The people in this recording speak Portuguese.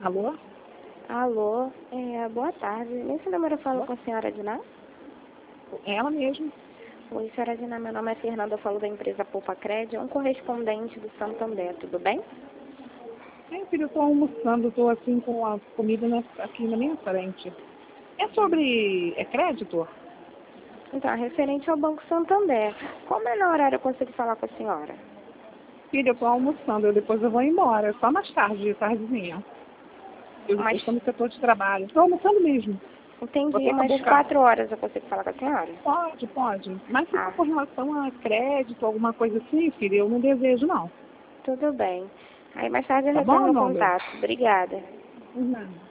Alô? Alô, boa tarde. Nesse número eu falo com a senhora Diná? Ela mesmo. Oi, senhora Diná, meu nome é Fernanda, eu falo da empresa Poupa Crédito, um correspondente do Santander, tudo bem? Filho, eu tô almoçando, tô assim com a comida aqui na minha frente. É sobre crédito? Então, referente ao Banco Santander, qual o melhor horário eu consigo falar com a senhora? Filho, eu tô almoçando, depois eu vou embora, só mais tarde, tardezinha. Eu Mas, estou no setor de trabalho. Tô almoçando mesmo. entendi, Você umas acabou o carro. 4 horas eu consigo falar com a senhora? Pode. Mas se for Ah, com relação a crédito, alguma coisa assim, filho, eu não desejo, não. tudo bem. Aí mais tarde eu Tá bom, retorno o Nanda? contato. Obrigada. Não.